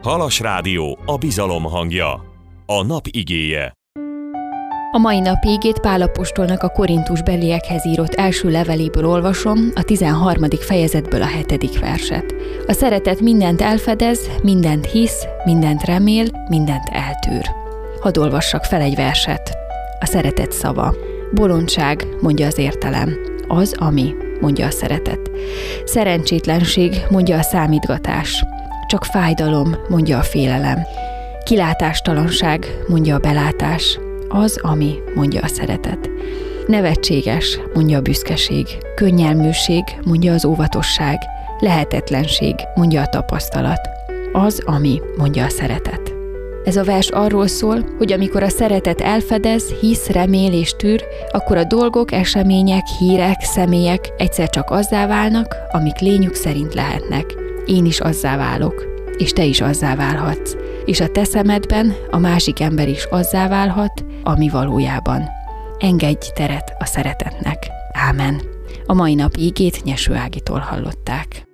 Halas Rádió, a bizalom hangja. A nap igéje. A mai nap igét Pál apostolnak a korintusbeliekhez írott első leveléből olvasom, a 13. fejezetből a 7. verset. A szeretet mindent elfedez, mindent hisz, mindent remél, mindent eltűr. Hadd olvassak fel egy verset. A szeretet szava. Bolondság, mondja az értelem. Az, ami, mondja a szeretet. Szerencsétlenség, mondja a számítgatás. Csak fájdalom, mondja a félelem. Kilátástalanság, mondja a belátás. Az, ami, mondja a szeretet. Nevetséges, mondja a büszkeség. Könnyelműség, mondja az óvatosság. Lehetetlenség, mondja a tapasztalat. Az, ami, mondja a szeretet. Ez a vers arról szól, hogy amikor a szeretet elfedez, hisz, remél és tűr, akkor a dolgok, események, hírek, személyek egyszer csak azzá válnak, amik lényük szerint lehetnek. Én is azzá válok, és te is azzá válhatsz. És a te szemedben a másik ember is azzá válhat, ami valójában. Engedj teret a szeretetnek. Ámen. A mai nap ígét Nyeső Ágitól hallották.